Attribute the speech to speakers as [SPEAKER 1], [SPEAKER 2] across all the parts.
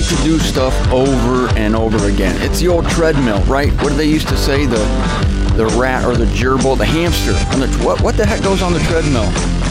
[SPEAKER 1] to do stuff over and over again. It's the old treadmill, right? What do they used to say? The rat or the gerbil, the hamster. What the heck goes on the treadmill?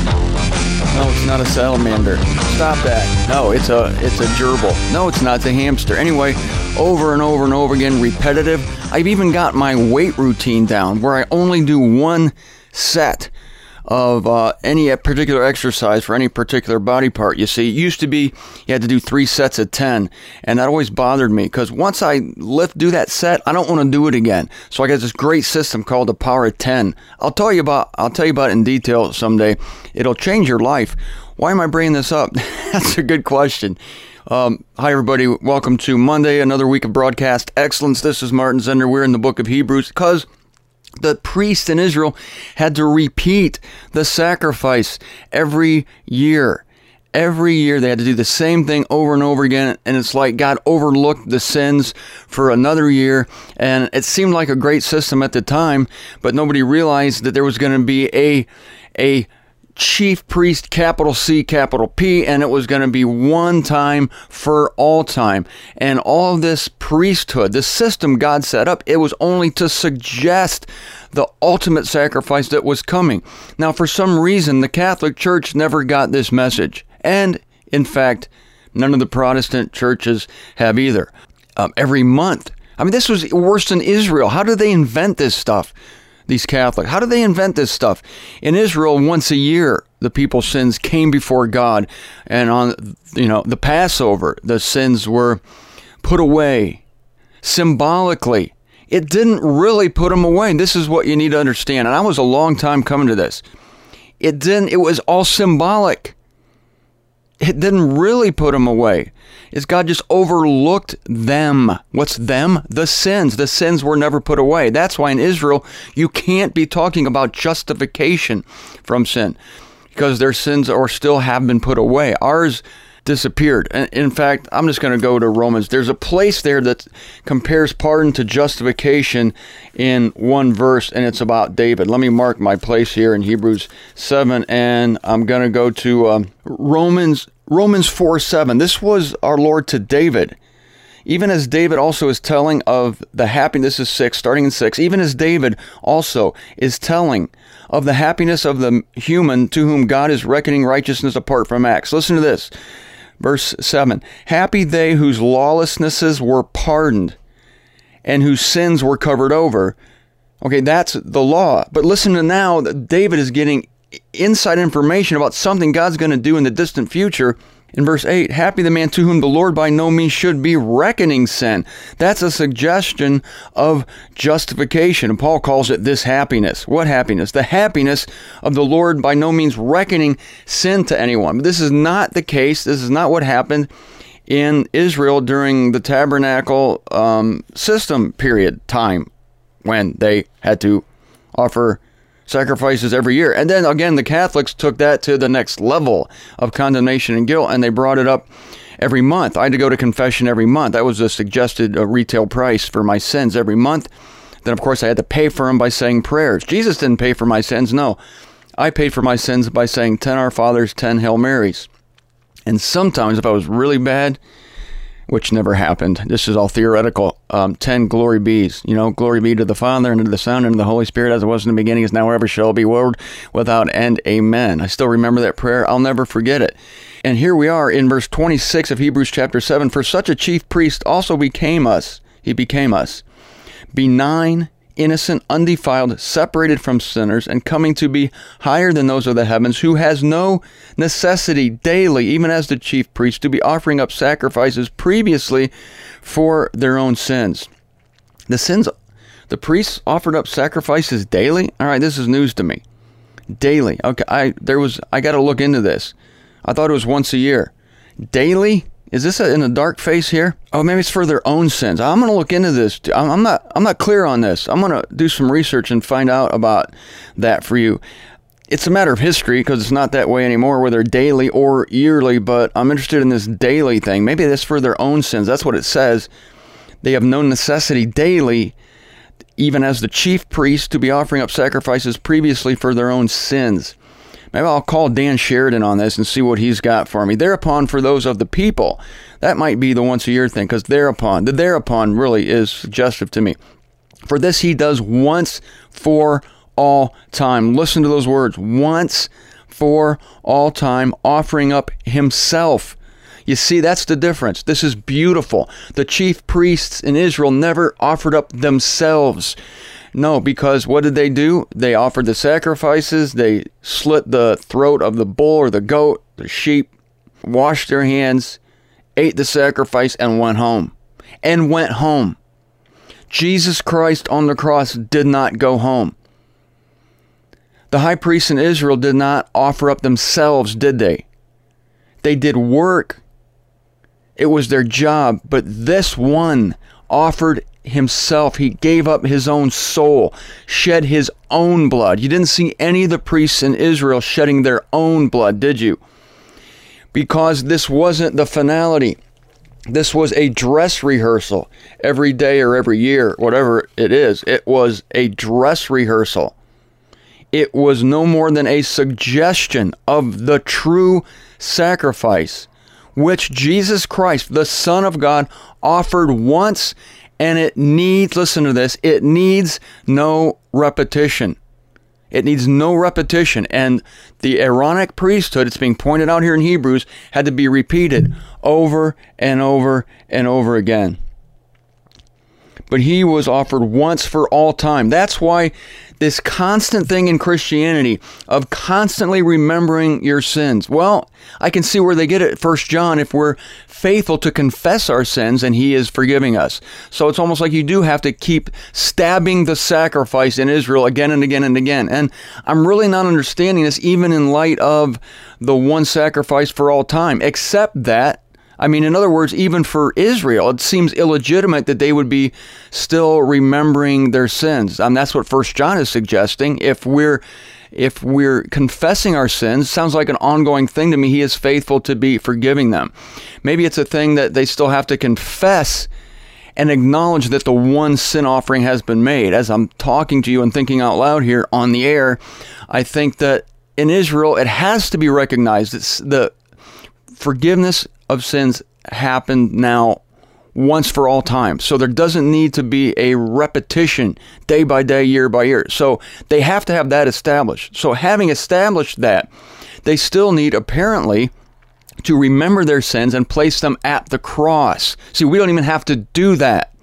[SPEAKER 1] No, it's not a salamander. Stop that. No, it's a gerbil. No, it's not. It's a hamster. Anyway, over and over and over again, repetitive. I've even got my weight routine down where I only do one set of any particular exercise for any particular body part. You see, it used to be you had to do 3 sets of 10, and that always bothered me because once I do that set, I don't want to do it again. So I got this great system called the Power of 10. I'll tell you about it in detail someday. It'll change your life. Why am I bringing this up? That's a good question. Hi everybody, welcome to Monday, another week of broadcast excellence. This is Martin Zender. We're in the book of Hebrews because the priests in Israel had to repeat the sacrifice every year. Every year they had to do the same thing over and over again, and it's like God overlooked the sins for another year, and it seemed like a great system at the time, but nobody realized that there was going to be a chief priest, capital C, capital P, and it was going to be one time for all time. And all of this priesthood, this system God set up, it was only to suggest the ultimate sacrifice that was coming. Now, for some reason, the Catholic Church never got this message. And, in fact, none of the Protestant churches have either. Every month. I mean, this was worse than Israel. How did they invent this stuff? These Catholics. How do they invent this stuff? In Israel, once a year, the people's sins came before God. And on, the Passover, the sins were put away symbolically. It didn't really put them away. This is what you need to understand. And I was a long time coming to this. It was all symbolic. It didn't really put them away. It's God just overlooked them. What's them? The sins. The sins were never put away. That's why in Israel, you can't be talking about justification from sin because their sins are still have been put away. Ours disappeared. In fact, I'm just going to go to Romans. There's a place there that compares pardon to justification in one verse, and it's about David. Let me mark my place here in Hebrews 7, and I'm going to go to Romans 4:7. This was our Lord to David. Even as David also is telling of the happiness, this is 6, starting in 6, even as David also is telling of the happiness of the human to whom God is reckoning righteousness apart from acts. Listen to this. Verse 7, happy they whose lawlessnesses were pardoned and whose sins were covered over. Okay, that's the law. But listen to now, David is getting inside information about something God's going to do in the distant future. In verse 8, happy the man to whom the Lord by no means should be reckoning sin. That's a suggestion of justification. And Paul calls it this happiness. What happiness? The happiness of the Lord by no means reckoning sin to anyone. But this is not the case. This is not what happened in Israel during the tabernacle system period time when they had to offer sacrifices every year. And then again, the Catholics took that to the next level of condemnation and guilt, and they brought it up every month. I had to go to confession every month. That was a suggested retail price for my sins every month. Then, of course, I had to pay for them by saying prayers. Jesus didn't pay for my sins. No, I paid for my sins by saying 10 Our Fathers, 10 Hail Marys. And sometimes, if I was really bad, which never happened. This is all theoretical. 10 glory bees. Glory be to the Father, and to the Son, and to the Holy Spirit, as it was in the beginning, is now, ever shall be, world without end. Amen. I still remember that prayer. I'll never forget it. And here we are in verse 26 of Hebrews chapter 7. For such a chief priest also became us. He became us. Benign, innocent, undefiled, separated from sinners, and coming to be higher than those of the heavens, who has no necessity daily, even as the chief priest, to be offering up sacrifices previously for their own sins. The priests offered up sacrifices daily? All right, this is news to me. Daily. Okay, I got to look into this. I thought it was once a year. Daily? Is this in a dark face here? Oh, maybe it's for their own sins. I'm going to look into this. I'm not clear on this. I'm going to do some research and find out about that for you. It's a matter of history because it's not that way anymore, whether daily or yearly, but I'm interested in this daily thing. Maybe that's for their own sins. That's what it says. They have no necessity daily, even as the chief priest, to be offering up sacrifices previously for their own sins. Maybe I'll call Dan Sheridan on this and see what he's got for me. Thereupon for those of the people. That might be the once a year thing, because thereupon, the thereupon really is suggestive to me. For this he does once for all time. Listen to those words. Once for all time, offering up himself. You see, that's the difference. This is beautiful. The chief priests in Israel never offered up themselves. No, because what did they do? They offered the sacrifices. They slit the throat of the bull or the goat, the sheep, washed their hands, ate the sacrifice, and went home. And went home. Jesus Christ on the cross did not go home. The high priests in Israel did not offer up themselves, did they? They did work. It was their job. But this one offered himself. He gave up his own soul, shed his own blood. You didn't see any of the priests in Israel shedding their own blood, did you? Because this wasn't the finality. This was a dress rehearsal every day or every year, whatever it is. It was a dress rehearsal. It was no more than a suggestion of the true sacrifice, which Jesus Christ, the Son of God, offered once, and it needs, listen to this, it needs no repetition. It needs no repetition. And the Aaronic priesthood, it's being pointed out here in Hebrews, had to be repeated over and over and over again. But he was offered once for all time. That's why this constant thing in Christianity of constantly remembering your sins. Well, I can see where they get it at 1 John. If we're faithful to confess our sins, and he is forgiving us. So it's almost like you do have to keep stabbing the sacrifice in Israel again and again and again. And I'm really not understanding this even in light of the one sacrifice for all time, except that, I mean, in other words, even for Israel, it seems illegitimate that they would be still remembering their sins. That's what 1 John is suggesting. If we're confessing our sins, sounds like an ongoing thing to me. He is faithful to be forgiving them. Maybe it's a thing that they still have to confess and acknowledge that the one sin offering has been made. As I'm talking to you and thinking out loud here on the air, I think that in Israel, it has to be recognized. It's the forgiveness of sins happened now once for all time. So there doesn't need to be a repetition day by day, year by year. So they have to have that established. So having established that, they still need apparently to remember their sins and place them at the cross. See, we don't even have to do that.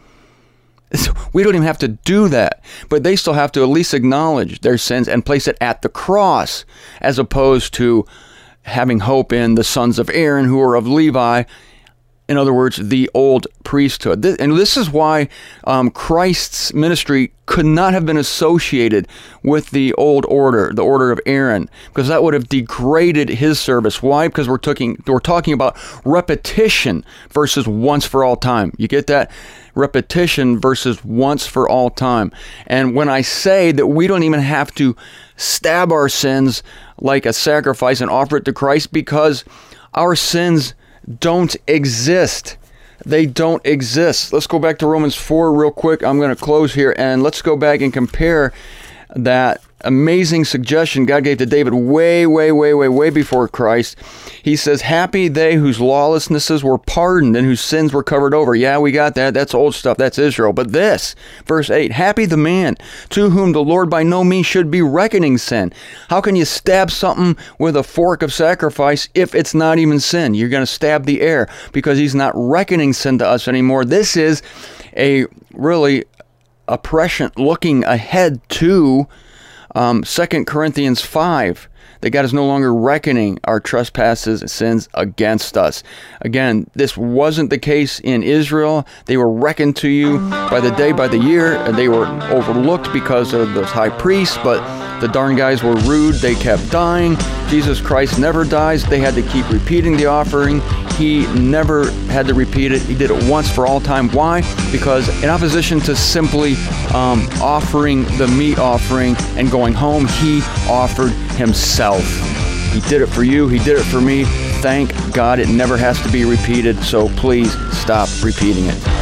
[SPEAKER 1] We don't even have to do that. But they still have to at least acknowledge their sins and place it at the cross, as opposed to having hope in the sons of Aaron who are of Levi. In other words, the old priesthood. And this is why Christ's ministry could not have been associated with the old order, the order of Aaron, because that would have degraded his service. Why? Because we're talking about repetition versus once for all time. You get that? Repetition versus once for all time. And when I say that we don't even have to stab our sins like a sacrifice and offer it to Christ, because our sins don't exist. They don't exist. Let's go back to Romans 4 real quick. I'm going to close here, and let's go back and compare that amazing suggestion God gave to David way before Christ. He says, happy they whose lawlessnesses were pardoned and whose sins were covered over. Yeah, we got that. That's old stuff. That's Israel. But this, verse 8, happy the man to whom the Lord by no means should be reckoning sin. How can you stab something with a fork of sacrifice if it's not even sin? You're going to stab the air because he's not reckoning sin to us anymore. This is a really prescient looking ahead to 2 Corinthians 5, that God is no longer reckoning our trespasses and sins against us. Again, this wasn't the case in Israel. They were reckoned to you by the day, by the year, and they were overlooked because of those high priests, but the darn guys were rude. They kept dying. Jesus Christ never dies. They had to keep repeating the offering. He never had to repeat it. He did it once for all time. Why? Because in opposition to simply offering the meat offering and going home, he offered himself. He did it for you. He did it for me. Thank God it never has to be repeated. So please stop repeating it.